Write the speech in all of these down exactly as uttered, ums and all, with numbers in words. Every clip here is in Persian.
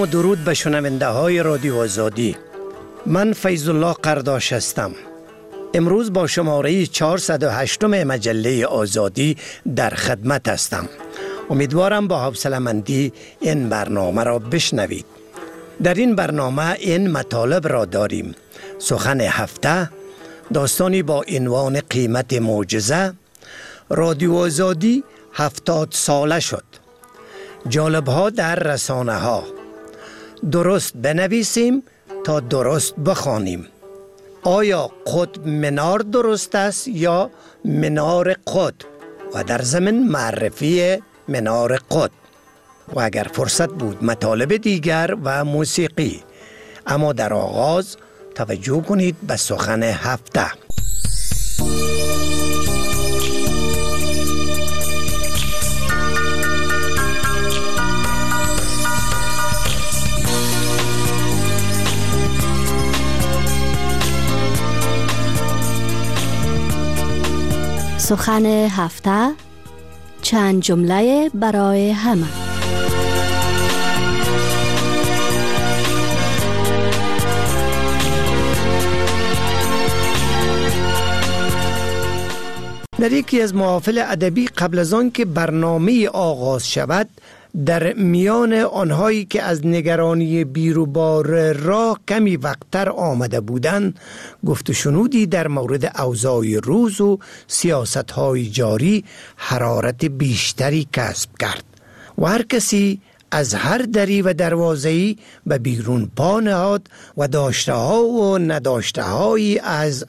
و درود به شنونده های رادیو آزادی. من فیض الله قرداش هستم. امروز با شماره چهارصد و هشت مجله آزادی در خدمت هستم. امیدوارم با حوصله‌مندی این برنامه را بشنوید. در این برنامه این مطالب را داریم: سخن هفته، داستانی با عنوان قیمت معجزه، رادیو آزادی هفتاد ساله شد، جالب‌ها در رسانه ها، درست بنویسیم تا درست بخوانیم. آیا قطب منار درست است یا منار قطب؟ و در ضمن معرفی منار قطب. و اگر فرصت بود مطالب دیگر و موسیقی. اما در آغاز توجه کنید به سخن هفته. سخن هفته، چند جمله برای همه. در یکی از محافل ادبی قبل از آن که برنامه آغاز شود، در میان آنهایی که از نگرانی بیروبار راه کمی وقتر آمده بودند، گفت و شنودی در مورد اوضاع روز و سیاست‌های جاری حرارت بیشتری کسب کرد و هر کسی از هر دری و دروازه‌ای به بیرون پا نهاد و داشته ها و نداشته هایی از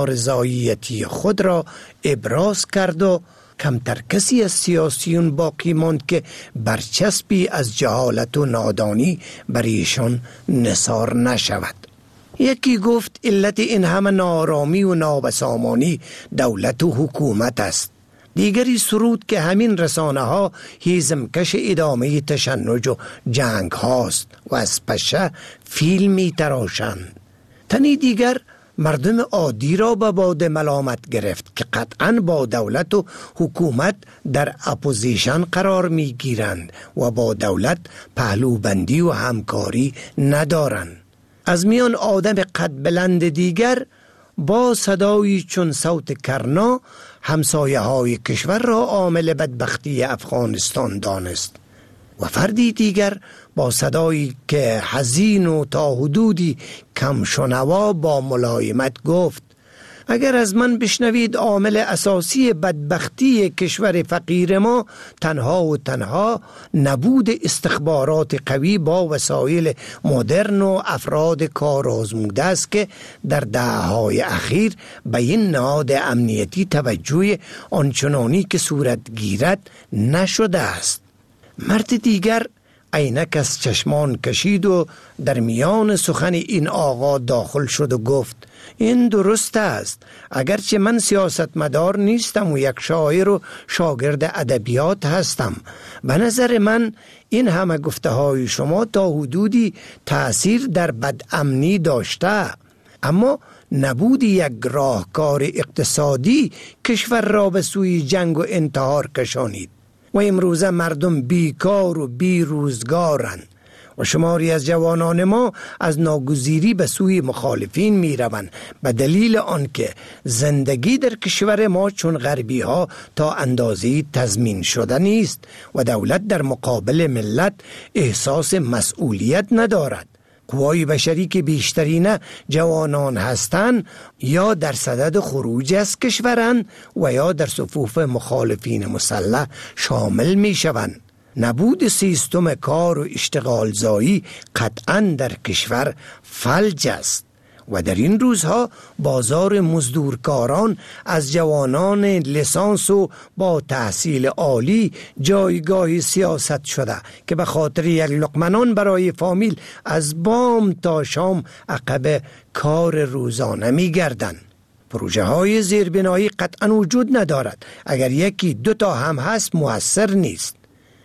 نارضایتی خود را ابراز کرد و کمتر کسی از سیاسیون باقی ماند که برچسبی از جهالت و نادانی بر ایشان نثار نشود. یکی گفت علت این همه نارامی و نابسامانی دولت و حکومت است. دیگری سرود که همین رسانه ها هیزمکش ادامه تشنج و جنگ هاست و از پشه فیلم می تراشند. تنی دیگر مردم عادی را به باد ملامت گرفت که قطعاً با دولت و حکومت در اپوزیشن قرار می گیرند و با دولت پهلوبندی و همکاری ندارند. از میان آدم قد بلند دیگر با صدایی چون صوت کرنا همسایه های کشور را عامل بدبختی افغانستان دانست و فردی دیگر با صدایی که حزین و تا حدودی کم شنوا با ملایمت گفت: اگر از من بشنوید عامل اساسی بدبختی کشور فقیر ما تنها و تنها نبود استخبارات قوی با وسایل مدرن و افراد کار آزموده است که در دهه‌های اخیر به این نهاد امنیتی توجه آنچنانی که صورت گیرد نشده است. مرد دیگر عینک از چشمان کشید و در میان سخن این آقا داخل شد و گفت: این درست است. اگرچه من سیاستمدار نیستم و یک شاعر و شاگرد ادبیات هستم، به نظر من این همه گفته های شما تا حدودی تأثیر در بدامنی داشته، اما نبود یک راهکار اقتصادی کشور را به سوی جنگ و انتحار کشانید و امروزه مردم بیکار و بی روزگارند و شماری از جوانان ما از ناگزیری به سوی مخالفین می روند به دلیل آنکه زندگی در کشور ما چون غربی ها تا اندازه‌ای تضمین شده نیست و دولت در مقابل ملت احساس مسئولیت ندارد. قوای بشری که بیشترین جوانان هستند یا در صدد خروج از کشورند و یا در صفوف مخالفین مسلح شامل می شوند. نبود سیستم کار و اشتغال زایی قطعاً در کشور فلج است و در این روزها بازار مزدورکاران از جوانان لیسانس و با تحصیل عالی جایگاه سیاست شده که به خاطر یک لقمه نان برای فامیل از بام تا شام عقب کار روزانه می گردند. پروژه های زیربنایی قطعاً وجود ندارد. اگر یکی دو تا هم هست مؤثر نیست.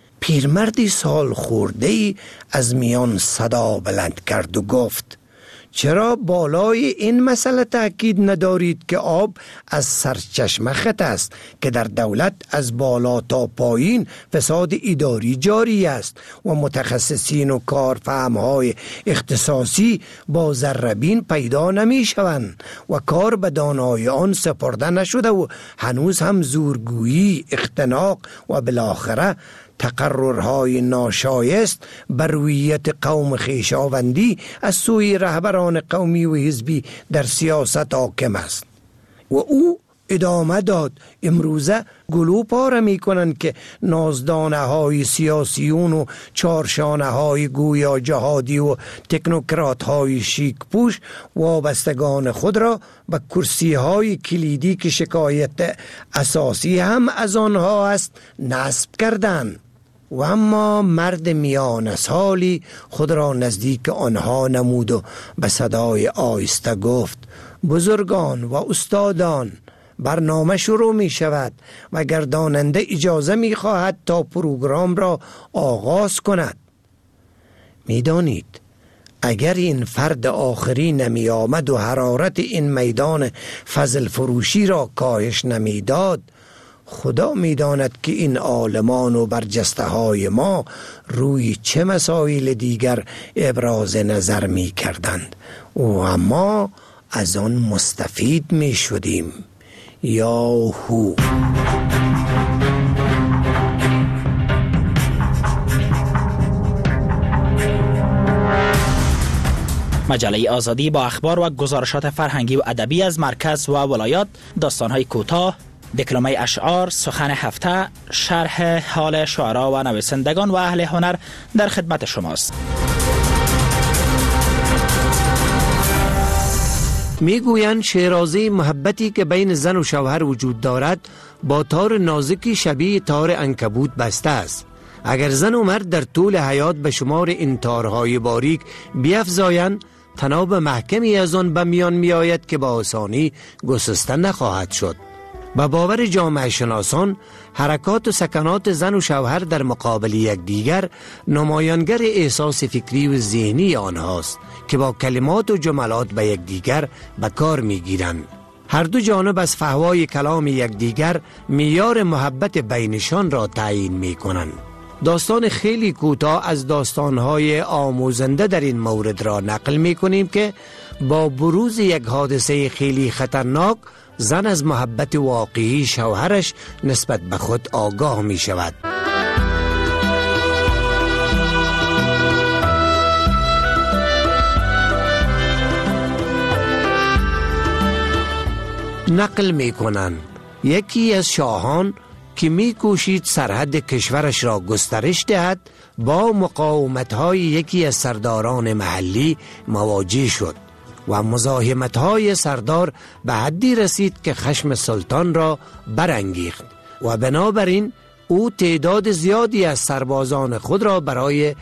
پیرمردی سال خورده‌ای از میان صدا بلند کرد و گفت: چرا بالای این مسئله تأکید ندارید که آب از سرچشمه خط است که در دولت از بالا تا پایین فساد اداری جاری است و متخصصین و کارفهمهای اختصاصی با ذره‌بین پیدا نمی شوند و کار به دانای آن سپرده نشده و هنوز هم زورگویی، اختناق و بالاخره تقررهای ناشایست بر رویت قوم خویشاوندی از سوی رهبران قومی و حزبی در سیاست حاکم است. و او ادامه داد: امروزه گلو پاره می کنند که نازدانه های سیاسیون و چارشانه های گویا جهادی و تکنوکرات های شیک پوش وابستگان خود را به کرسی های کلیدی که شکایت اساسی هم از آنها است نصب کردند. و اما مرد میان سالی خود را نزدیک آنها نمود و به صدای آهسته گفت: بزرگان و استادان، برنامه شروع می شود و گرداننده اجازه می خواهد تا پروگرام را آغاز کند. می دانید اگر این فرد آخری نمی آمد و حرارت این میدان فضل فروشی را کاهش نمی داد، خدا می داند که این عالمان و برجسته های ما روی چه مسائل دیگر ابراز نظر می کردند و اما از آن مستفید می شدیم. یاهو. مجله آزادی با اخبار و گزارشات فرهنگی و ادبی از مرکز و ولایات، داستان‌های کوتاه، دکلمه اشعار، سخن هفته، شرح حال شعرا و نویسندگان و اهل هنر در خدمت شماست. میگویند شیرازه محبتی که بین زن و شوهر وجود دارد با تار نازکی شبیه تار عنکبوت بسته است. اگر زن و مرد در طول حیات به شمار این تارهای باریک بیفزایند، تناب محکمی از آن به میان می آید که با آسانی گسسته نخواهد شد. به باور جامعه شناسان، حرکات و سکنات زن و شوهر در مقابل یکدیگر نمایانگر احساس فکری و ذهنی آنهاست که با کلمات و جملات به یکدیگر به کار میگیرند. هر دو جانب از فحوای کلام یکدیگر معیار محبت بینشان را تعیین میکنند. داستان خیلی کوتاه از داستانهای آموزنده در این مورد را نقل میکنیم که با بروز یک حادثه خیلی خطرناک، زن از محبت واقعی شوهرش نسبت به خود آگاه می شود. نقل می کنند یکی از شاهان که می کوشید سرحد کشورش را گسترش دهد با مقاومت‌های یکی از سرداران محلی مواجه شد و مزاحمت‌های سردار به حدی رسید که خشم سلطان را برانگیخت و بنابراین او تعداد زیادی از سربازان خود را برای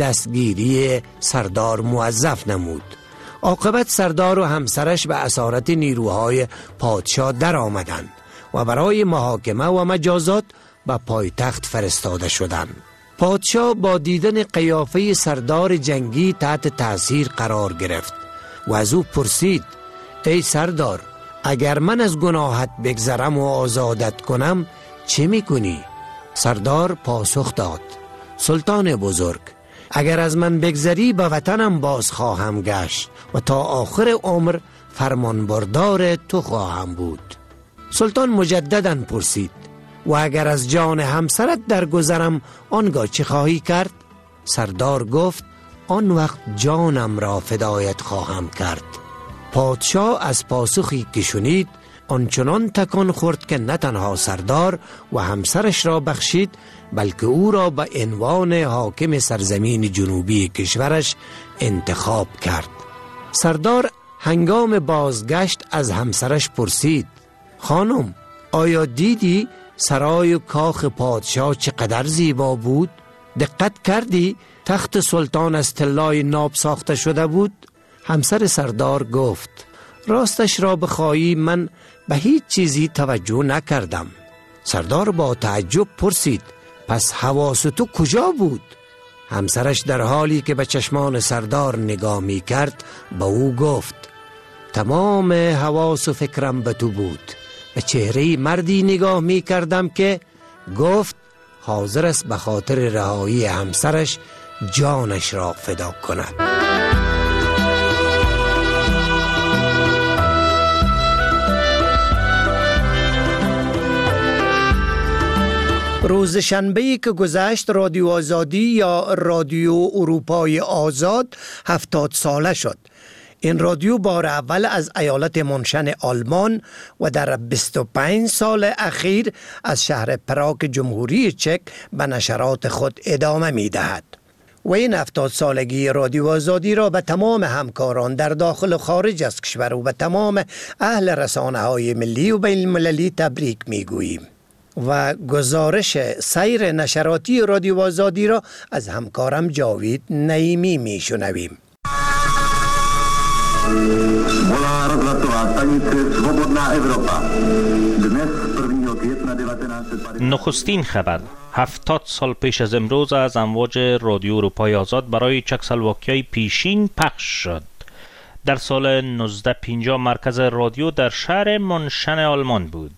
دستگیری سردار موظف نمود. عاقبت سردار و همسرش به اسارت نیروهای پادشاه در آمدند و برای محاکمه و مجازات به پایتخت فرستاده شدند. پادشاه با دیدن قیافه سردار جنگی تحت تاثیر قرار گرفت و از او پرسید: ای سردار، اگر من از گناهت بگذرم و آزادت کنم چه میکنی؟ سردار پاسخ داد: سلطان بزرگ، اگر از من بگذری به وطنم باز خواهم گشت و تا آخر عمر فرمانبردار تو خواهم بود. سلطان مجدداً پرسید: و اگر از جان همسرت درگذرم آنگاه چه خواهی کرد؟ سردار گفت: آن وقت جانم را فدایت خواهم کرد. پادشاه از پاسخی که شنید آنچنان تکان خورد که نه تنها سردار و همسرش را بخشید، بلکه او را به عنوان حاکم سرزمین جنوبی کشورش انتخاب کرد. سردار هنگام بازگشت از همسرش پرسید: خانم، آیا دیدی سرای و کاخ پادشاه چقدر زیبا بود؟ دقت کردی تخت سلطان از طلای ناب ساخته شده بود؟ همسر سردار گفت: راستش را بخواهی من به هیچ چیزی توجه نکردم. سردار با تعجب پرسید: پس حواس تو کجا بود؟ همسرش در حالی که به چشمان سردار نگاه می کرد به او گفت: تمام حواس و فکرم به تو بود. به چهره مردی نگاه می کردم که گفت حاضر است به خاطر رهایی همسرش جانش را فدا کند. روز شنبه‌ای که گذشت رادیو آزادی یا رادیو اروپای آزاد هفتاد ساله شد. این رادیو بار اول از ایالت منشن آلمان و در بیست و پنج سال اخیر از شهر پراگ جمهوری چک به نشرات خود ادامه می دهد. و این هفتاد سالگی رادیو آزادی را به تمام همکاران در داخل و خارج از کشور و به تمام اهل رسانه های ملی و بین المللی تبریک می گوییم. و گزارش سیر نشراتی رادیو آزادی را از همکارم جاوید نعیمی می شنویم. نخستین خبر: هفتاد سال پیش از امروز از امواج رادیو اروپای آزاد برای چکسلواکیای پیشین پخش شد. در سال نوزده پنجاه مرکز رادیو در شهر منشن آلمان بود.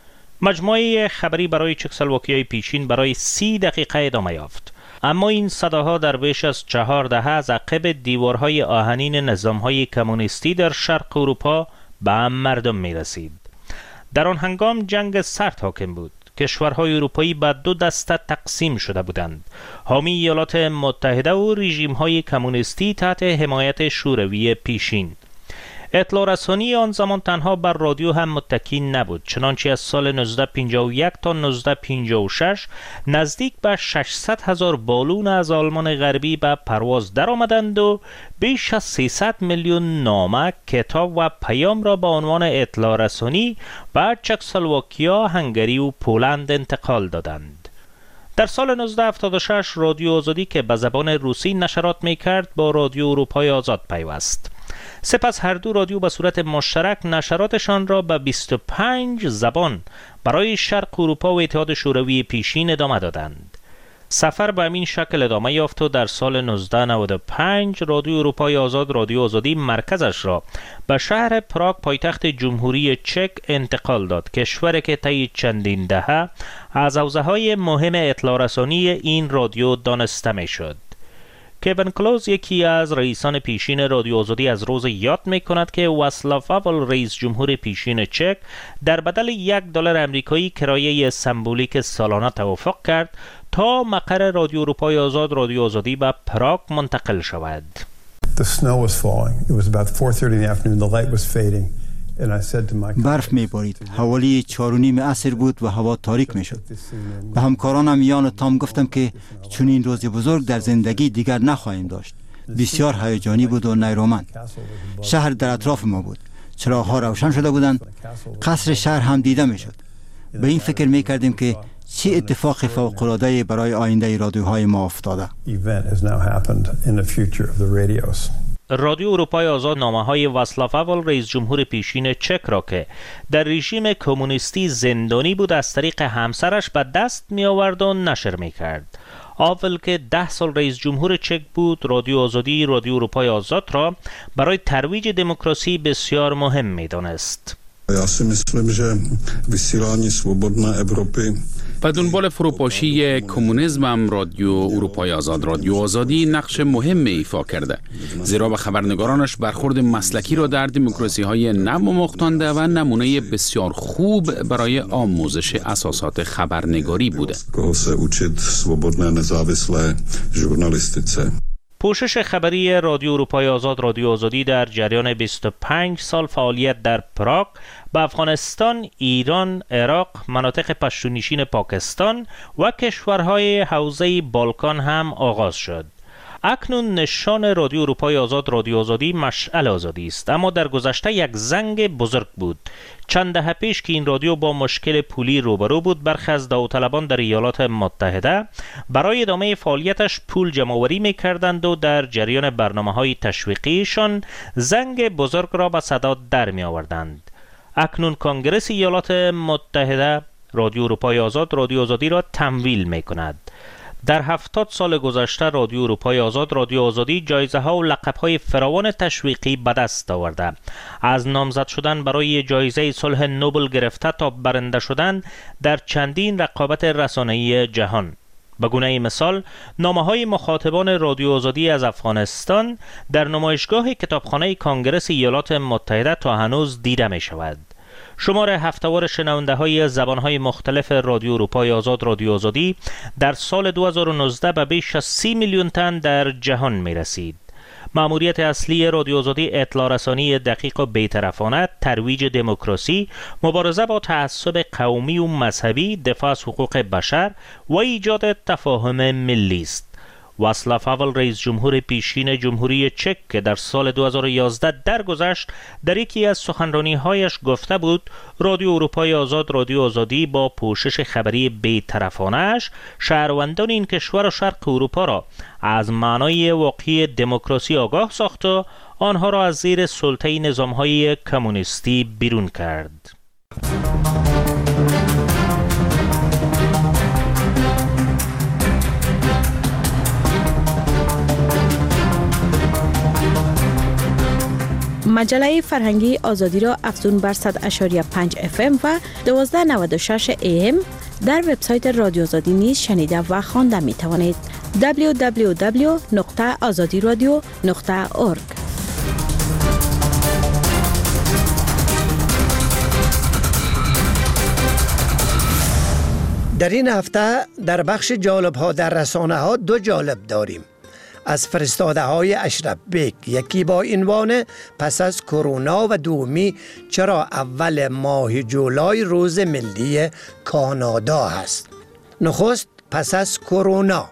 مجموعه خبری برای چکسلواکیای پیشین برای سی دقیقه ادامه یافت، اما این صداها در بیش از چهار دهه از عقب دیوارهای آهنین نظامهای کمونیستی در شرق اروپا به مردم می رسید. در آن هنگام جنگ سرد حاکم بود. کشورهای اروپایی به دو دسته تقسیم شده بودند: حامی ایالات متحده و رژیم‌های کمونیستی تحت حمایت شوروی پیشین. اطلاع رسانی آن زمان تنها بر رادیو هم متکی نبود، چنانچه از سال نوزده پنجاه و یک تا نوزده پنجاه و شش نزدیک به ششصد هزار بالون از آلمان غربی به پرواز در آمدند و بیش از سیصد میلیون نامه، کتاب و پیام را به عنوان اطلاع رسانی به چکسلواکیا، هنگری و پولند انتقال دادند. در سال نوزده هفتاد و شش رادیو آزادی که به زبان روسی نشرات می کرد با رادیو اروپای آزاد پیوست. سپس هر دو رادیو به صورت مشترک نشراتشان را به بیست و پنج زبان برای شرق اروپا و اتحاد شوروی پیشین ادامه دادند. سفر به همین شکل ادامه یافت و در سال نوزده نود و پنج رادیو اروپای آزاد رادیو آزادی مرکزش را به شهر پراگ پایتخت جمهوری چک انتقال داد، کشوری که طی چندین دهه از حوزه‌های مهم اطلاع رسانی این رادیو دانسته می‌شد. کوین کلوز، یکی از رئیسان پیشین رادیو آزادی، از روز یاد می کند که واسلاو هاول، رئیس جمهور پیشین چک، در بدل یک دلار آمریکایی کرایه سمبولیک سالانه توافق کرد تا مقر رادیو اروپای آزاد رادیو آزادی به پراگ منتقل شود. The snow was falling. It was about four thirty in the afternoon. The light was fading. برف می بارید. حوالی چار و نیم عصر بود و هوا تاریک می شد. به همکارانم یان و تام گفتم که چون این روز بزرگ در زندگی دیگر نخواهیم داشت. بسیار هیجانی بود و نیرومند. شهر در اطراف ما بود. چراغ‌ها روشن شده بودند. قصر شهر هم دیده می شد. به این فکر می کردیم که چه اتفاق فوق‌العاده‌ای برای آینده رادیوهای ما افتاده. رادیو اروپای آزاد نامه‌های واسلاو هاول، رئیس جمهور پیشین چک، را که در رژیم کمونیستی زندانی بود از طریق همسرش به دست می آورد و نشر می کرد. هاول که ده سال رئیس جمهور چک بود، رادیو آزادی رادیو اروپای آزاد را برای ترویج دموکراسی بسیار مهم می دانست. Já si myslím, že vysílání svobodné Evropy و دنبال فروپاشی کمونیسم هم رادیو اروپای آزاد رادیو آزادی نقش مهم ایفا کرده، زیرا به خبرنگارانش برخورد مسلکی را در دموکراسی های نو مختانده و نمونه بسیار خوب برای آموزش اساسات خبرنگاری بوده. پوشش خبری رادیو اروپای آزاد رادیو آزادی در جریان بیست و پنج سال فعالیت در پراگ به افغانستان، ایران، عراق، مناطق پشتونشین پاکستان و کشورهای حوزه بالکان هم آغاز شد. اکنون نشان رادیو اروپای آزاد رادیو آزادی مشعل آزادی است، اما در گذشته یک زنگ بزرگ بود. چند دهه پیش که این رادیو با مشکل پولی روبرو بود، برخی از داوطلبان در ایالات متحده برای ادامه فعالیتش پول جمع‌آوری می‌کردند و در جریان برنامه‌های تشویقیشان زنگ بزرگ را به صدا در می‌آوردند. اکنون کنگره ایالات متحده رادیو اروپای آزاد رادیو آزادی را تمویل می‌کند. در هفتاد سال گذشته رادیو اروپای آزاد رادیو آزادی جایزه ها و لقب های فراوان تشویقی به دست آورده. از نامزد شدن برای جایزه صلح نوبل گرفته تا برنده شدن در چندین رقابت رسانه‌ای جهان. به گونه مثال نامه های مخاطبان رادیو آزادی از افغانستان در نمایشگاه کتابخانه کانگرس ایالات متحده تا هنوز دیده می شود. شمار هفته‌وار شنونده های زبان های مختلف رادیو اروپای آزاد رادیو آزادی در سال دو هزار و نوزده به بیش از سی میلیون تن در جهان می رسید. مأموریت اصلی رادیو آزادی اطلاع رسانی دقیق و بی‌طرفانه، ترویج دموکراسی، مبارزه با تعصب قومی و مذهبی، دفاع از حقوق بشر و ایجاد تفاهم ملی است. واصلاف هاول رئیس جمهور پیشین جمهوری چک که در سال دو هزار و یازده درگذشت در یکی از سخنرانی‌هایش گفته بود رادیو اروپای آزاد رادیو آزادی با پوشش خبری بی‌طرفانه‌اش شهروندان این کشور و شرق اروپا را از معنای واقعی دموکراسی آگاه ساخت و آنها را از زیر سلطه نظام‌های کمونیستی بیرون کرد. مجله فرهنگی آزادی را افزون بر صد اشاری پنج اف ام و دویست و نود و شش ای ام در وبسایت رادیو آزادی نیز شنیده و خوانده می توانید. دبلیو دبلیو دبلیو نقطه آزادی رادیو نقطه اورگ. در این هفته در بخش جالب ها در رسانه ها دو جالب داریم. از فرستاده های اشرف بیگ، یکی با عنوان پس از کرونا و دومی چرا اول ماه جولای روز ملی کانادا هست. نخست پس از کرونا.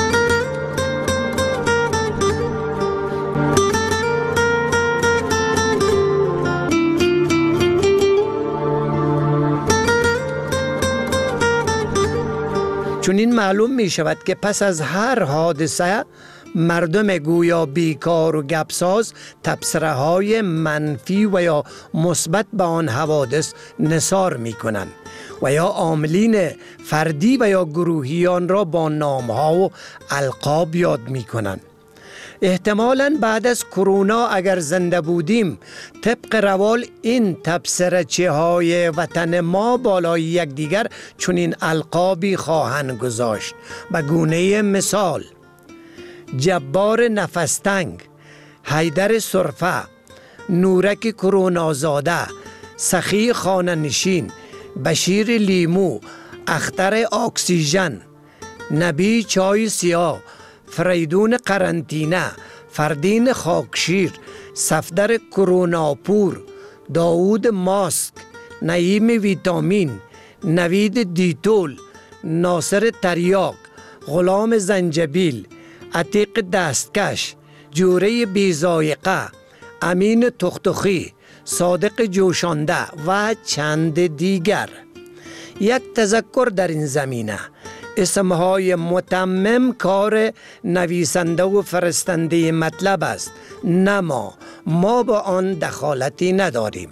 چون این معلوم می شود که پس از هر حادثه مردم گویا بیکار و گپساز تبصره های منفی و یا مثبت به آن حوادث نثار می کنند و یا عاملین فردی و یا گروهیان را با نامها و القاب یاد می کنند. احتمالاً بعد از کرونا اگر زنده بودیم طبق روال این تبصره‌چی های وطن ما بالای یکدیگر چنین القابی خواهند گذاشت. به گونه مثال جبار نفستنگ، حیدر سرفه، نورک کرونازاده، سخی خانه نشین، بشیر لیمو، اختر اکسیژن، نبی چای سیاه، فریدون قرنطینه، فردین خاکشیر، صفدر کروناپور، داود ماسک، نعیم ویتامین، نوید دیتول، ناصر تریاک، غلام زنجبیل، عتیق دستکش، جوره بیزایقه، امین تختخی، صادق جوشانده و چند دیگر. یک تذکر در این زمینه: اسمهای متمم کار نویسنده و فرستنده مطلب است، نه ما ما با آن دخالتی نداریم.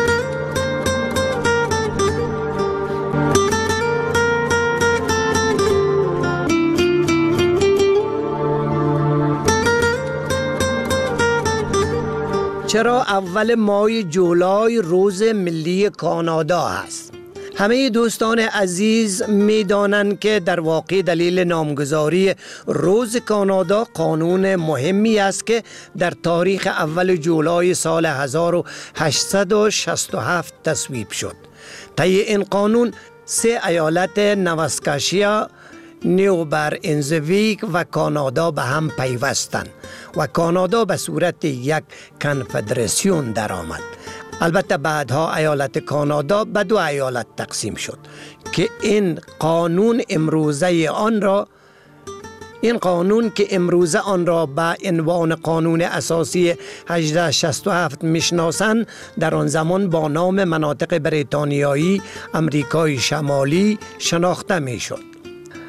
چرا اول ماه جولای روز ملی کانادا است؟ همه دوستان عزیز می دانند که در واقع دلیل نامگذاری روز کانادا قانون مهمی است که در تاریخ اول جولای سال هزار و هشتصد و شصت و هفت تصویب شد. طی این قانون سه ایالت نواسکاشیا، نیو برنزویک و کانادا به هم پیوستند و کانادا به صورت یک کنفدراسیون درآمد. البته بعدها ایالت کانادا به دو ایالت تقسیم شد که این قانون امروزه آن را این قانون که امروزه آن را به عنوان قانون اساسی هجده شصت و هفت میشناسند در آن زمان با نام مناطق بریتانیایی امریکای شمالی شناخته میشد.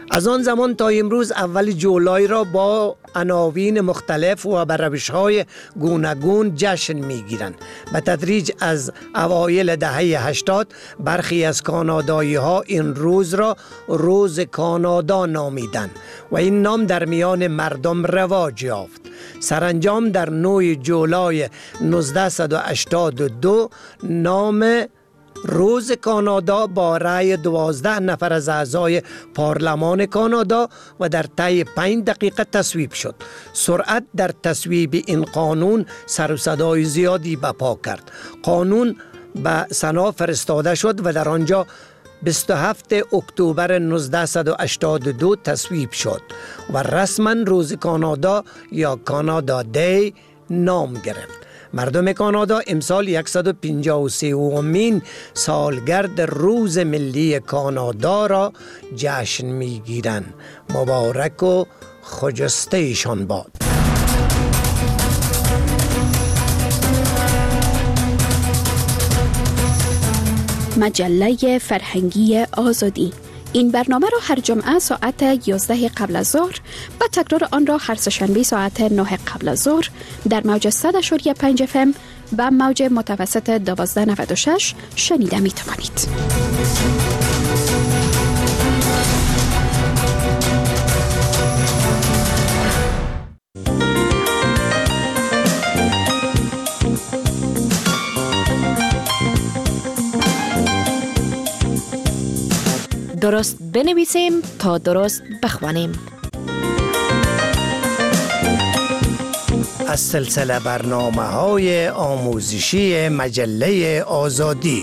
از آن زمان تا امروز اول جولای را با عناوین مختلف و به روش‌های گوناگون جشن می‌گیرند. به تدریج از اوایل دهه هشتاد برخی از کانادایی‌ها این روز را روز کانادا نامیدند و این نام در میان مردم رواج یافت. سرانجام در نهم جولای نوزده هشتاد و دو نام روز کانادا با رأی دوازده نفر از اعضای پارلمان کانادا و در طی پنج دقیقه تصویب شد. سرعت در تصویب این قانون سر و صدای زیادی برپا کرد. قانون به سنا فرستاده شد و در آنجا بیست و هفتم اکتبر نوزده هشتاد و دو تصویب شد و رسما روز کانادا یا کانادا دی نام گرفت. مردم کانادا امسال صد و پنجاه و سومین سالگرد روز ملی کانادا را جشن می‌گیرند. مبارک و خجسته ایشان باد. مجله فرهنگی آزادی. این برنامه را هر جمعه ساعت یازده قبل از ظهر و تکرار آن را هر سه‌شنبه ساعت نه قبل از ظهر در موج صد و پنج اف ام و موج متوسط دوازده نود و شش شنیده می توانید. درست بنویسیم تا درست بخوانیم. از سلسله برنامه‌های آموزشی مجله آزادی.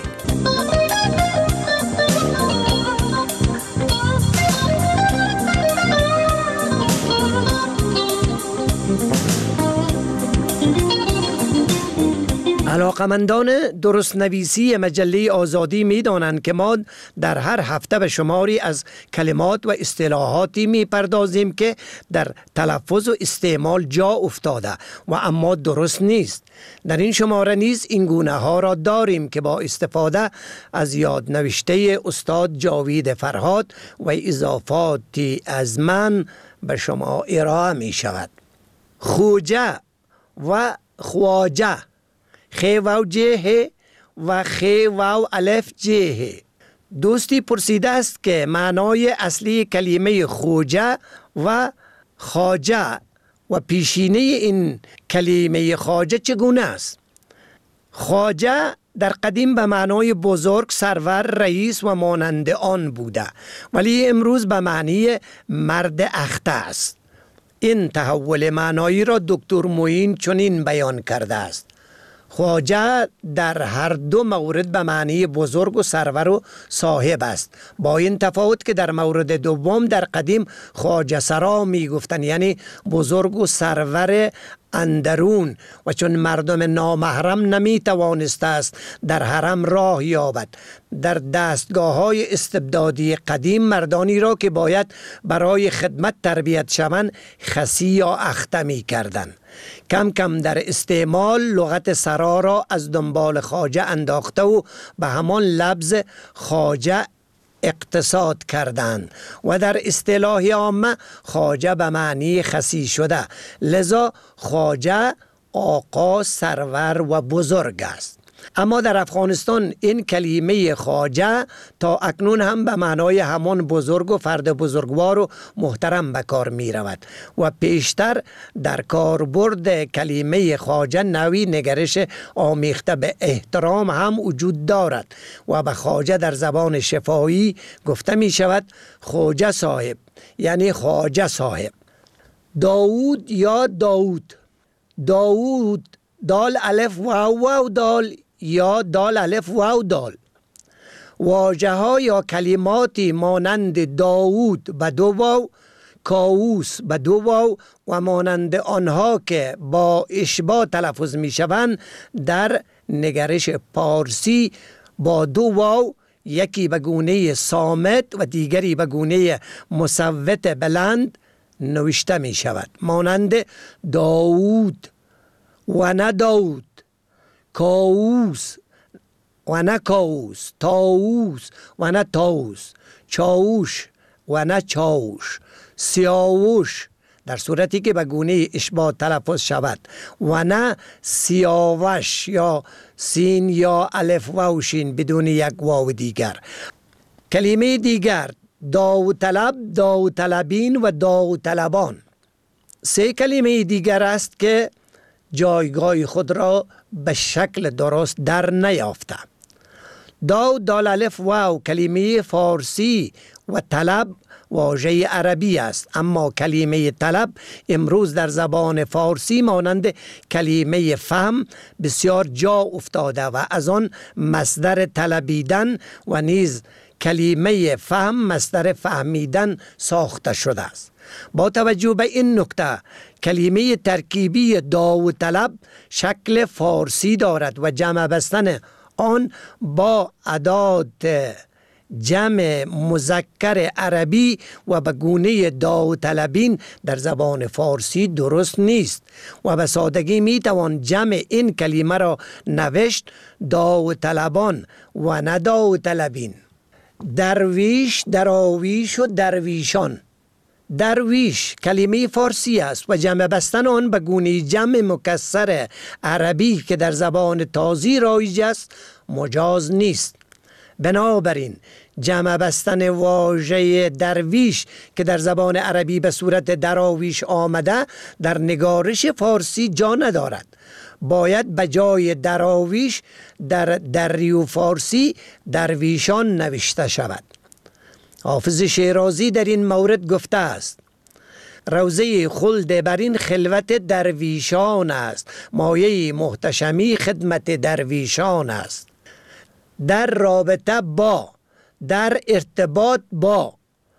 علاقمندان درست نویسی مجله آزادی می دانند که ما در هر هفته به شماری از کلمات و اصطلاحاتی می پردازیم که در تلفظ و استعمال جا افتاده و اما درست نیست. در این شماره نیز این گونه ها را داریم که با استفاده از یاد نوشته استاد جاوید فرهاد و اضافاتی از من به شما ارائه می شود. خوجه و خواجه، خی واو جه و خی واو الف جه. دوستی پرسیده است که معنای اصلی کلمه خوجه و خواجه و پیشینه این کلمه خواجه چگونه است؟ خواجه در قدیم به معنای بزرگ، سرور، رئیس و مانند آن بوده، ولی امروز به معنی مرد اخته است. این تحول معنایی را دکتر معین چنین بیان کرده است: خواجه در هر دو مورد به معنی بزرگ و سرور و صاحب است، با این تفاوت که در مورد دوم در قدیم خواجه سرا می گفتن، یعنی بزرگ و سرور اندرون، و چون مردم نامحرم نمی توانسته است در حرم راه یابد، در دستگاه های استبدادی قدیم مردانی را که باید برای خدمت تربیت شوند خسی یا اخته می کردند. کم کم در استعمال لغت سرا را از دنبال خواجه انداخته و به همان لفظ خواجه اقتصاد کردند و در اصطلاح عامه خواجه به معنی خسی شده. لذا خواجه آقا، سرور و بزرگ است. اما در افغانستان این کلمه خواجه تا اکنون هم به معنای همان بزرگ و فرد بزرگوار و محترم به کار می رود و پیشتر در کاربرد کلمه خواجه نوعی نگرش آمیخته به احترام هم وجود دارد و به خواجه در زبان شفاهی گفته می شود خواجه صاحب، یعنی خواجه صاحب. داوود یا داوود، داوود دال الف واو واو دال یا دال الف واو دال. واژه ها یا کلماتی مانند داوود به دو واو، کاووس به دو واو و مانند آنها که با اشباع تلفظ می شوند در نگرش پارسی با دو واو، یکی به گونه صامت و دیگری به گونه مصوت بلند نوشته می شود، مانند داوود و نه داود، کاووس و نه کاووس، تاووس و نه تاووس، چاووش و نه چاوش. سیاوش در صورتی که به گونه اشباع تلفظ شود و نه سیاوش یا سین یا الف و شین بدون یک واو دیگر. کلمه دیگر داوطلب، داوطلبین و داوطلبان. سه کلمه دیگر است که جایگاه خود را به شکل درست در نیافته. داو دال الف واو کلمه فارسی و طلب واژه عربی است، اما کلمه طلب امروز در زبان فارسی مانند کلمه فهم بسیار جا افتاده و از آن مصدر طلبیدن و نیز کلمه فهم مصدر فهمیدن ساخته شده است. با توجه به این نکته کلمه ترکیبی داوطلب شکل فارسی دارد و جمع بستن آن با ادات جمع مذکر عربی و به گونه داوطلبین در زبان فارسی درست نیست و به سادگی می توان جمع این کلمه را نوشت داوطلبان و نه داوطلبین. درویش، دراویش و درویشان. درویش کلمه فارسی است و جمع بستن آن به گونه جمع مکسر عربی که در زبان تازی رایج است مجاز نیست. بنابراین جمع بستن واژه درویش که در زبان عربی به صورت دراویش آمده در نگارش فارسی جا ندارد. باید به جای دراویش در دری فارسی درویشان نوشته شود. حافظ شیرازی در این مورد گفته است: روضه خلد بر این خلوت درویشان است، مایه محتشمی خدمت درویشان است. در رابطه با، در ارتباط با.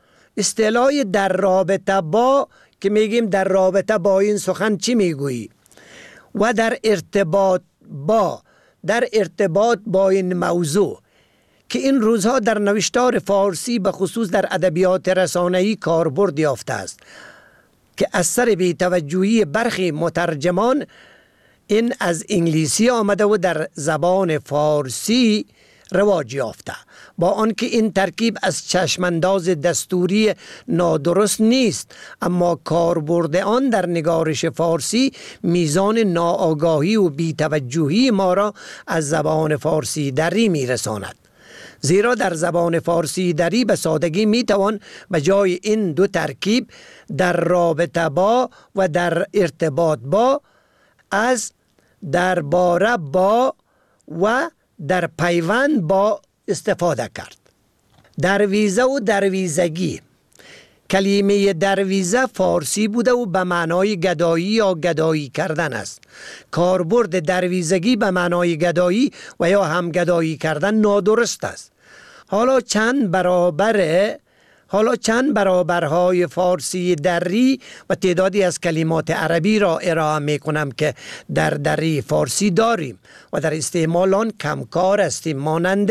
اصطلاح در رابطه با که میگیم در رابطه با این سخن چی میگویی، و در ارتباط با، در ارتباط با این موضوع که این روزها در نوشتار فارسی به خصوص در ادبیات رسانه‌ای کاربرد یافته است که اثر بی‌توجهی برخی مترجمان این از انگلیسی آمده و در زبان فارسی رواج یافته، با آنکه این ترکیب از چشمانداز دستوری نادرست نیست، اما کاربرد آن در نگارش فارسی میزان ناآگاهی و بی‌توجهی ما را از زبان فارسی دری میرساند. زیرا در زبان فارسی دری به سادگی میتوان به جای این دو ترکیب در رابطه با و در ارتباط با از درباره با و در پیوند با استفاده کرد. درویزه و درویزگی. کلمه درویزه فارسی بوده و به معنای گدایی یا گدایی کردن است. کاربرد درویزگی به معنای گدایی و یا هم گدایی کردن نادرست است. حالا چند برابر حالا چند برابرهای فارسی دری و تعدادی از کلمات عربی را ارائه می کنم که در دری فارسی داریم و در استعمال آن کمکار هستیم. مانند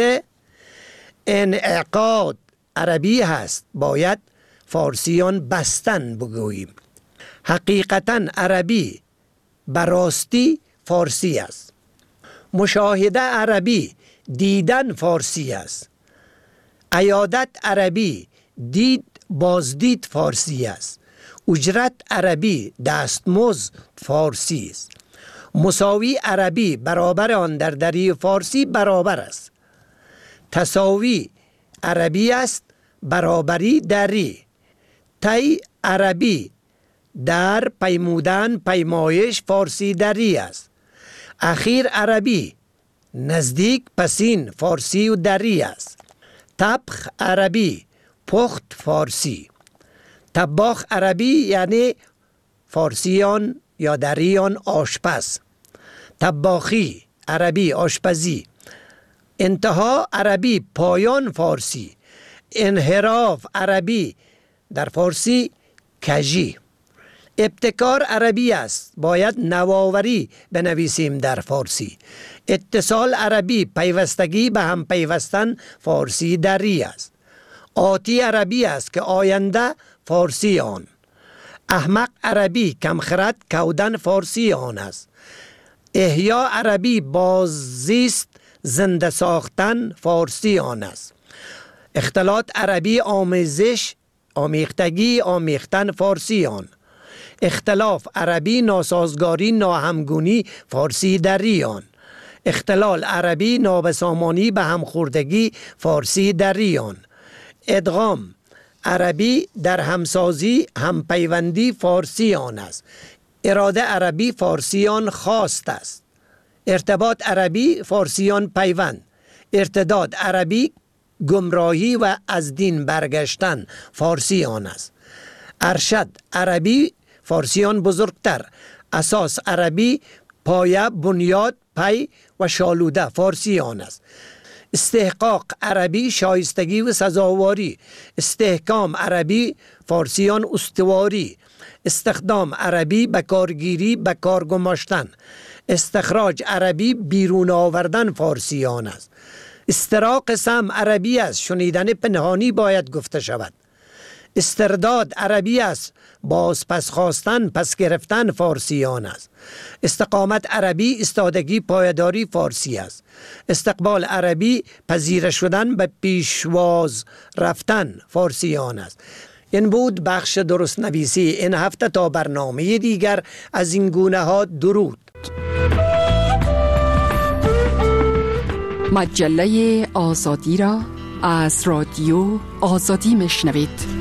انعقاد عربی هست، باید فارسیان بستن بگوییم. حقیقتا عربی براستی فارسی است. مشاهده عربی دیدن فارسی است. عیادت عربی دید بازدید فارسی است. اجرت عربی دستمزد فارسی است. مساوی عربی برابر آن در دری فارسی برابر است. تساوی عربی است، برابری دری. تی عربی در، پیمودن، پیمایش فارسی دری است. اخیر عربی نزدیک، پسین فارسی و دری است. طبخ عربی پخت فارسی. طباخ عربی یعنی فارسیان یا دریان آشپز. طباخی عربی آشپزی. انتها عربی پایان فارسی. انحراف عربی در فارسی کجی. ابتکار عربی است، باید نوآوری بنویسیم در فارسی. اتصال عربی پیوستگی به هم پیوستن فارسی دری است. آتی عربی است که آینده فارسی آن. احمق عربی کمخرد کودن فارسی آن است. احیا عربی باززیست زنده ساختن فارسی آن است. اختلاط عربی آمیزش آمیختگی آمیختن فارسیان. اختلاف عربی ناسازگاری ناهمگونی فارسی دریان. اختلال عربی نابسامانی به همخوردگی فارسی دریان. ادغام عربی در همسازی همپیوندی فارسیان است. اراده عربی فارسیان خواست است. ارتباط عربی فارسیان پیوند. ارتداد عربی گمراهی و از دین برگشتن فارسیان است. ارشد عربی فارسیان بزرگتر. اساس عربی پایه، بنیاد، پی و شالوده فارسیان است. استحقاق عربی شایستگی و سزاواری. استحکام عربی فارسیان استواری. استخدام عربی بکارگیری، بکار گماشتن. استخراج عربی بیرون آوردن فارسیان است. استراق سمع عربی است، شنیدن پنهانی باید گفته شود. استرداد عربی است، باز پس خواستن پس گرفتن فارسیان است. استقامت عربی استادگی پایداری فارسی است. استقبال عربی پذیره شدن به پیشواز رفتن فارسیان است. این بود بخش درست نویسی این هفته. تا برنامه دیگر از این گونه ها درود. مجله آزادی را از رادیو آزادی میشنوید.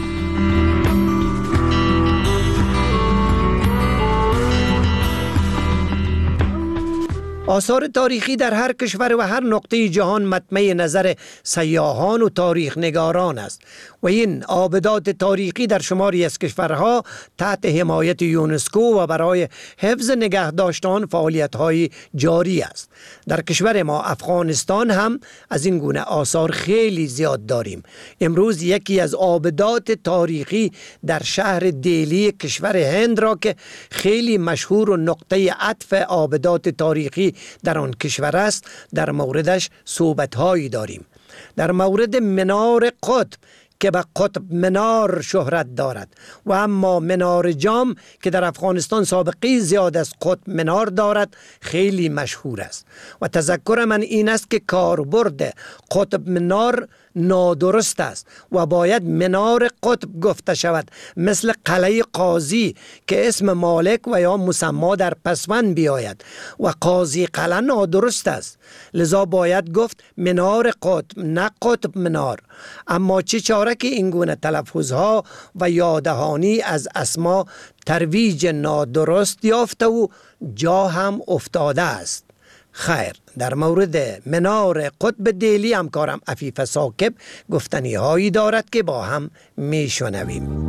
آثار تاریخی در هر کشور و هر نقطه جهان مطمع نظر سیاحان و تاریخ نگاران است و این آبدات تاریخی در شماری از کشورها تحت حمایت یونسکو و برای حفظ نگهداشت آن فعالیت‌های جاری است. در کشور ما افغانستان هم از این گونه آثار خیلی زیاد داریم. امروز یکی از آبدات تاریخی در شهر دیلی کشور هند را که خیلی مشهور و نقطه عطف آبدات تاریخی در آن کشور است در موردش صحبت‌هایی داریم. در مورد منار قطب که به قطب منار شهرت دارد و اما منار جام که در افغانستان سابقه زیاد از قطب منار دارد خیلی مشهور است و تذکر من این است که کاربرد قطب منار نادرست است و باید منار قطب گفته شود، مثل قلعه قاضی که اسم مالک و یا مسما در پسوند بیاید و قاضی قلعه نادرست است، لذا باید گفت منار قطب نه قطب منار. اما چه چاره که این گونه تلفظها و یادهانی از اسما ترویج نادرست یافته و جا هم افتاده است. خیر، در مورد منار قطب دیلی همکارم عفیف ثاقب گفتنی هایی دارد که با هم می شنویم.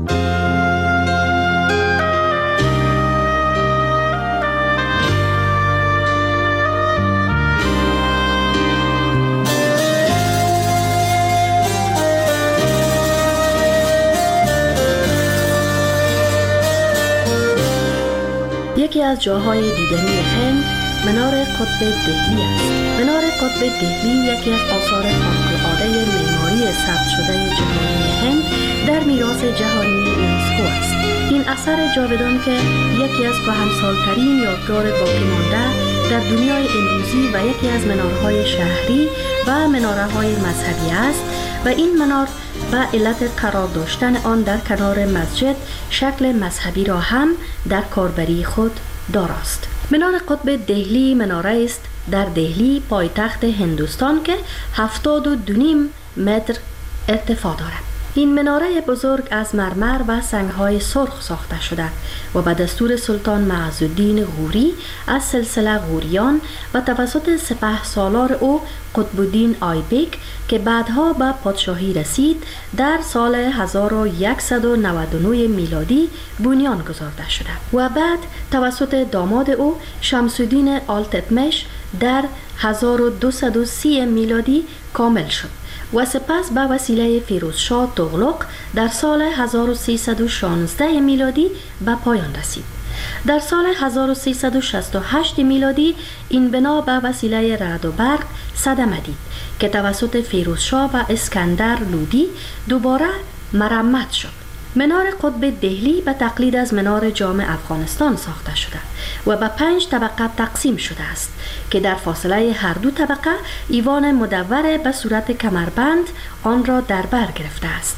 یکی از جاهای دیدنی هند منار قطب دهلی است. منار قطب دهلی یکی از آثار خارق‌العاده معماری ثبت شده جهانی هند در میراث جهانی یونسکو است. این اثر جاودان که یکی از کهنسال‌ترین یادگار باقی مانده در دنیای امروزی و یکی از منارهای شهری و منارهای مذهبی است و این منار به علت قرار داشتن آن در کنار مسجد شکل مذهبی را هم در کاربری خود دارست. منار قطب دهلی مناره است در دهلی پایتخت هندوستان که هفتاد و دو نیم متر ارتفاع دارد. این مناره بزرگ از مرمر و سنگ‌های سرخ ساخته شده و به دستور سلطان معزالدین غوری از سلسله غوریان و توسط سپهسالار او قطب الدین آیبک که بعدها به پادشاهی رسید در سال هزار و صد و نود و نه میلادی بنیان گذارده شده و بعد توسط داماد او شمس الدین آلتتمش در هزار و دویست و سی میلادی کامل شد و سپس به وسیله فیروزشاه تغلق در سال هزار و سیصد و شانزده میلادی به پایان رسید. در سال هزار و سیصد و شصت و هشت میلادی این بنا به وسیله رعد و برق صدمه دید که توسط فیروزشاه و اسکندر لودی دوباره مرمت شد. منار قطب دهلی به تقلید از منار جام افغانستان ساخته شده و به پنج طبقه تقسیم شده است که در فاصله هر دو طبقه ایوان مدور به صورت کمربند آن را در بر گرفته است.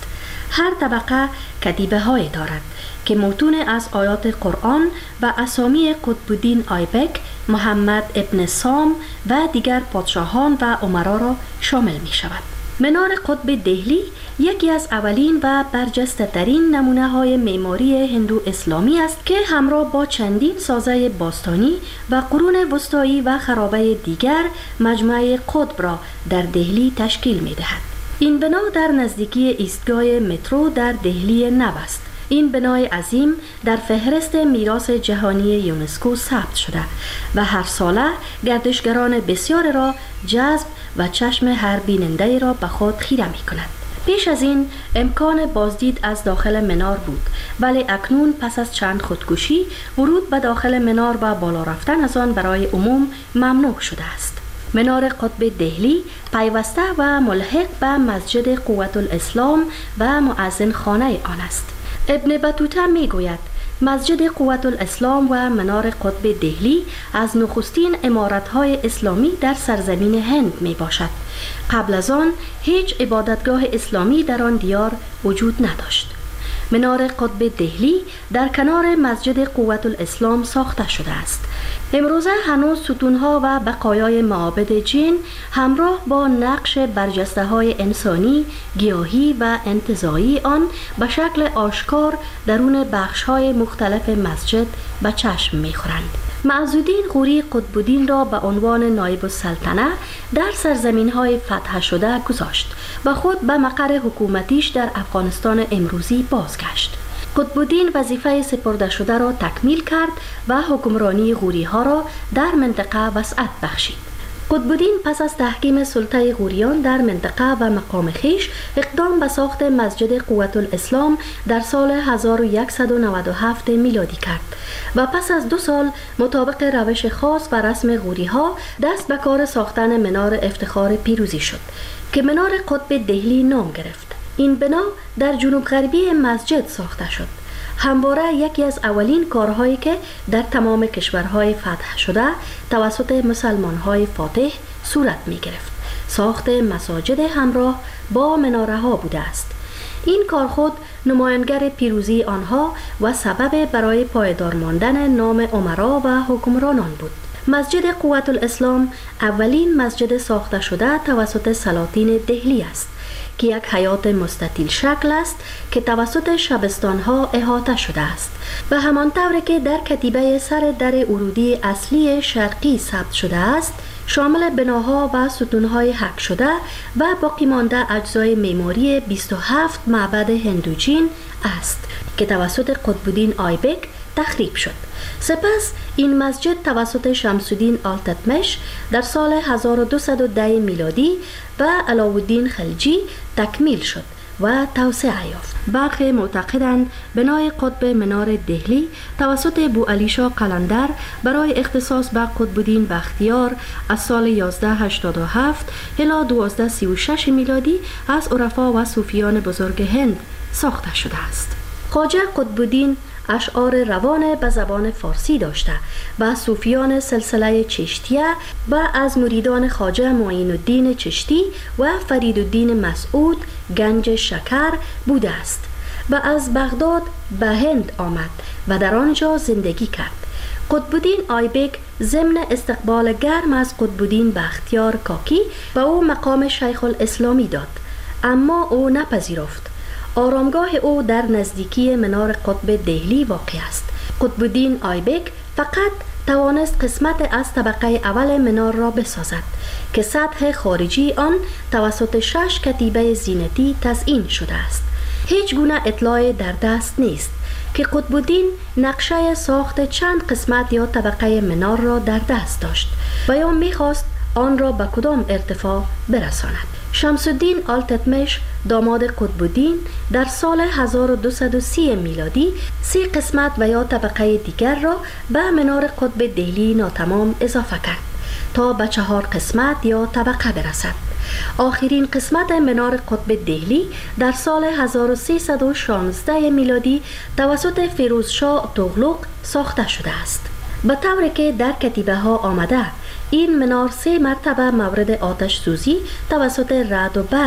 هر طبقه کتیبه های دارد که متون از آیات قرآن و اسامی قطب‌الدین آیبک، محمد ابن سام و دیگر پادشاهان و امرا را شامل می شود. منار قطب دهلی یکی از اولین و برجسته ترین نمونه های معماری هندو اسلامی است که همراه با چندین سازه باستانی و قرون وسطایی و خرابه دیگر مجمع قطب را در دهلی تشکیل می دهد. این بنا در نزدیکی ایستگاه مترو در دهلی نو است. این بنای عظیم در فهرست میراث جهانی یونسکو ثبت شده و هر ساله گردشگران بسیار را جذب و چشم هر بیننده را به خود خیره می کند. پیش از این امکان بازدید از داخل منار بود، ولی اکنون پس از چند خودکشی ورود به داخل منار و بالا رفتن از آن برای عموم ممنوع شده است. منار قطب دهلی پیوسته و ملحق به مسجد قوت الاسلام و مؤذن خانه آن است. ابن بطوطه می گوید مسجد قوت الاسلام و منار قطب دهلی از نخستین عمارت‌های اسلامی در سرزمین هند می باشد. قبل از آن هیچ عبادتگاه اسلامی در آن دیار وجود نداشت. منار قطب دهلی در کنار مسجد قوت الاسلام ساخته شده است. امروزه هنوز ستونها و بقایای معابد جین همراه با نقش برجسته های انسانی، گیاهی و انتزاعی آن به شکل آشکار درون بخش های مختلف مسجد به چشم می خورند. معزالدین غوری قطب‌الدین را به عنوان نایب السلطنه در سرزمین های فتح شده گذاشت و خود به مقر حکومتیش در افغانستان امروزی بازگشت. قطب‌الدین وظیفه سپرده شده را تکمیل کرد و حکمرانی غوری ها را در منطقه وسعت بخشید. قطب‌الدین پس از تحکیم سلطه غوریان در منطقه و مقام خویش اقدام به ساخت مسجد قوت الاسلام در سال هزار و صد و نود و هفت میلادی کرد و پس از دو سال مطابق روش خاص و رسم غوری ها دست به کار ساختن منار افتخار پیروزی شد که منار قطب دهلی نام گرفت. این بنا در جنوب غربی مسجد ساخته شد. همواره یکی از اولین کارهایی که در تمام کشورهای فتح شده توسط مسلمانهای فاتح صورت می گرفت ساخت مساجد همراه با مناره ها بوده است. این کار خود نمایانگر پیروزی آنها و سبب برای پایدار ماندن نام امرا و حکمرانان بود. مسجد قوت الاسلام اولین مسجد ساخته شده توسط سلاطین دهلی است که یک حیات مستطیل شکل است که توسط شبستانها احاطه شده است و همان طور که در کتیبه سر در ورودی اصلی شرقی ثبت شده است شامل بناها و ستونهای حک شده و باقی مانده اجزای معماری بیست و هفت معبد هندوجین است که توسط قطب‌الدین آیبک تخریب شد. سپس این مسجد توسط شمس‌الدین آلتتمش در سال هزار و دویست و ده میلادی و علاءالدین خلجی تکمیل شد و توسعه یافت. برخی معتقدند بنای قطب منار دهلی توسط بوعلی شاه قلندر برای اختصاص به قطب‌الدین بختیار از سال یازده هشتاد و هفت الی دوازده سی و شش میلادی از عرفا و صوفیان بزرگ هند ساخته شده است. خواجه قطب‌الدین اشعار روان به زبان فارسی داشته و صوفیان سلسله چشتیه و از مریدان خواجه معین الدین چشتی و فریدالدین مسعود گنج شکر بوده است و از بغداد به هند آمد و در آنجا زندگی کرد. قطب‌الدین آیبک ضمن استقبال گرم از قطب‌الدین بختیار کاکی به او مقام شیخ الاسلامی داد، اما او نپذیرفت. آرامگاه او در نزدیکی منار قطب دهلی واقع است. قطب‌الدین آیبک فقط توانست قسمت از طبقه اول منار را بسازد که سطح خارجی آن توسط شش کتیبه زینتی تزیین شده است. هیچ گونه اطلاع در دست نیست که قطب‌الدین نقشه ساخت چند قسمت یا طبقه منار را در دست داشت و یا می‌خواست آن را به کدام ارتفاع برساند. شمس‌الدین آلتتمش داماد قطب‌الدین در سال هزار و دویست و سی میلادی سی قسمت و یا طبقه دیگر را به منار قطب دهلی ناتمام اضافه کرد تا به چهار قسمت یا طبقه برسد. آخرین قسمت منار قطب دهلی در سال هزار و سیصد و شانزده میلادی توسط فیروزشاه تغلق ساخته شده است. به طوری که در کتیبه ها آمده این منار سه مرتبه مورد آتش سوزی توسط رعد و برق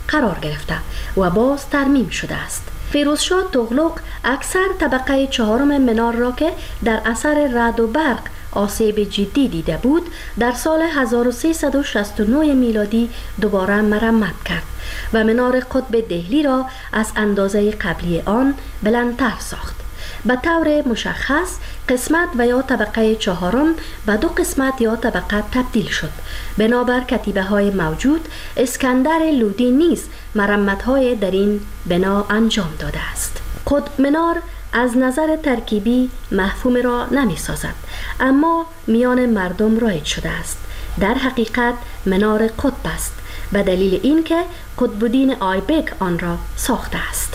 قرار گرفته و باز ترمیم شده است. فیروزشاه تغلق اکثر طبقه چهارم منار را که در اثر رعد و برق آسیب جدی دیده بود در سال هزار و سیصد و شصت و نه میلادی دوباره مرمت کرد و منار قطب دهلی را از اندازه قبلی آن بلندتر ساخت. به طور مشخص قسمت و یا طبقه چهارم به دو قسمت یا طبقه تبدیل شد. بنابر کتیبه های موجود اسکندر لودی نیز مرمت های در این بنا انجام داده است. قطب منار از نظر ترکیبی مفهوم را نمی سازد، اما میان مردم رایج شده است. در حقیقت منار قطب است به دلیل اینکه قطب‌الدین آیبک آن را ساخته است.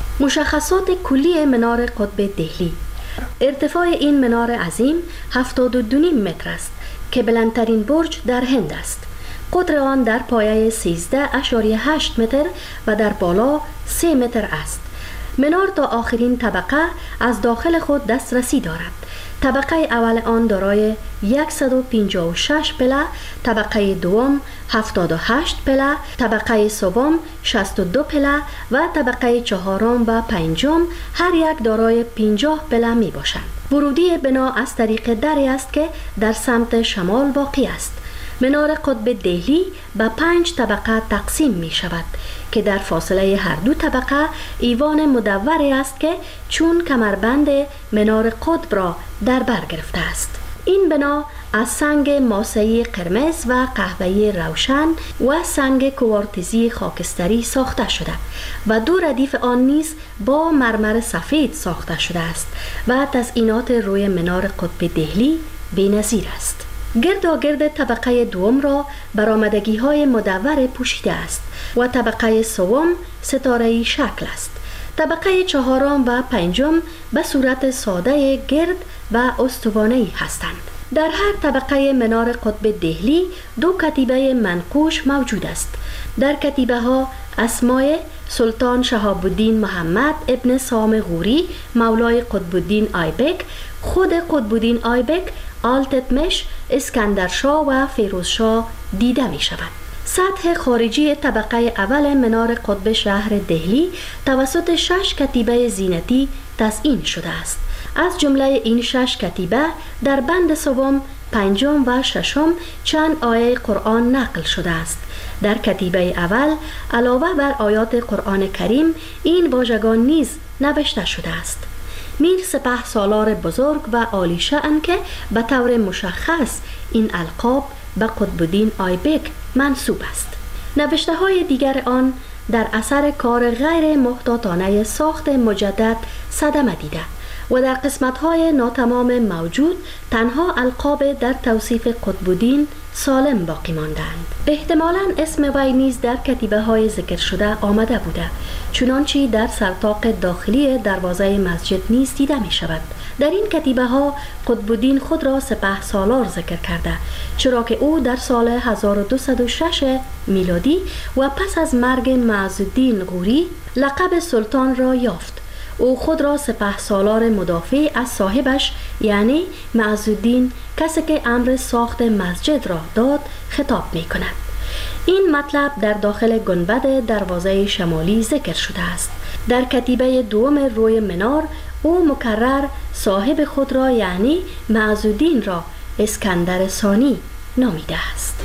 مشخصات کلی منار قطب دهلی: ارتفاع این منار عظیم هفتاد و دو متر است که بلندترین برج در هند است. قطر آن در پایه سیزده اشاریه هشت متر و در بالا سه متر است. منار تا آخرین طبقه از داخل خود دسترسی دارد. طبقه اول آن دارای صد و پنجاه و شش پله، طبقه دوم هفتاد و هشت پله، طبقه سوم شصت و دو پله و طبقه چهارم و پنجم هر یک دارای پنجاه پله می باشند. ورودی بنا از طریق دری است که در سمت شمال واقع است. منار قطب دهلی به پنج طبقه تقسیم می شود که در فاصله هر دو طبقه ایوان مدوری است که چون کمربند منار قطب را در بر گرفته است. این بنا از سنگ ماسه‌ای قرمز و قهوه‌ای روشن و سنگ کوارتزی خاکستری ساخته شده و دو ردیف آن نیز با مرمر سفید ساخته شده است و تزئینات روی منار قطب دهلی بی‌نظیر است. گرداگرد طبقه دوم را برآمدگی های مدور پوشیده است و طبقه سوم ستاره‌ای شکل است. طبقه چهارم و پنجم به صورت ساده گرد و استوانه‌ای هستند. در هر طبقه منار قطب دهلی دو کتیبه منقوش موجود است. در کتیبه ها اسمای سلطان شهاب الدین محمد ابن سام غوری مولای قطب‌الدین آیبک، خود قطب‌الدین آیبک، آلتتمش، اسکندرشاه و فیروزشاه دیده می شود. سطح خارجی طبقه اول منار قطب شهر دهلی توسط شش کتیبه زینتی تزئین شده است. از جمله این شش کتیبه در بند سوم، پنجم و ششم چند آیه قرآن نقل شده است. در کتیبه اول علاوه بر آیات قرآن کریم این واژگان نیز نوشته شده است: میر سپه سالار بزرگ و عالی شأن که به طور مشخص این القاب به قطب‌الدین آیبک منسوب است. نوشته های دیگر آن در اثر کار غیر محتاطانه ساخت مجدد صدمه دیده و در قسمت های ناتمام موجود تنها القاب در توصیف قطب‌الدین سالم باقی ماندند. احتمالاً اسم وی نیز در کتیبه های ذکر شده آمده بوده، چنانچه در سرطاق داخلی دروازه مسجد نیز دیده می شود. در این کتیبه ها قطب‌الدین خود را سپه سالار ذکر کرده، چرا که او در سال هزار و دویست و شش میلادی و پس از مرگ معزالدین غوری لقب سلطان را یافت. او خود را سپه سالار مدافع از صاحبش یعنی معزالدین، کسی که امر ساخت مسجد را داد، خطاب می کند. این مطلب در داخل گنبد دروازه شمالی ذکر شده است. در کتیبه دوم روی منار او مکرر صاحب خود را یعنی معزالدین را اسکندر ثانی نامیده است.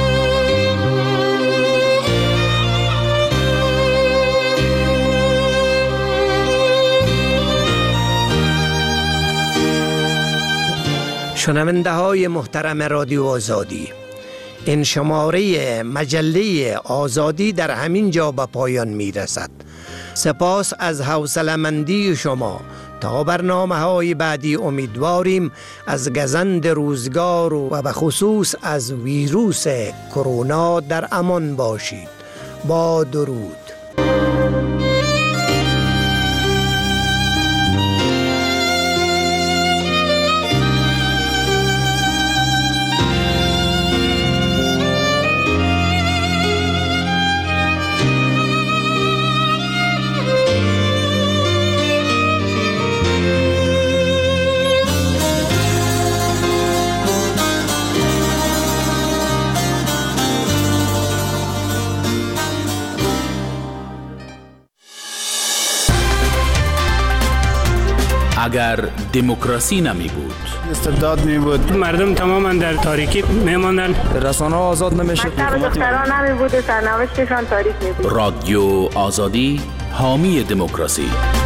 شنونده های محترم رادیو آزادی، این شماره مجله آزادی در همین جا به پایان می رسد. سپاس از حوصله‌مندی شما. تا برنامه های بعدی امیدواریم از گزند روزگار و به خصوص از ویروس کرونا در امان باشید. با درود. اگر دموکراسی نمی بود، استبداد می بود، مردم تماما در تاریکی می ماندن، رسانه آزاد نمی شد، مکتب دختران نمی بود، سرنوشتشان تاریک می بود. رادیو آزادی حامی دموکراسی.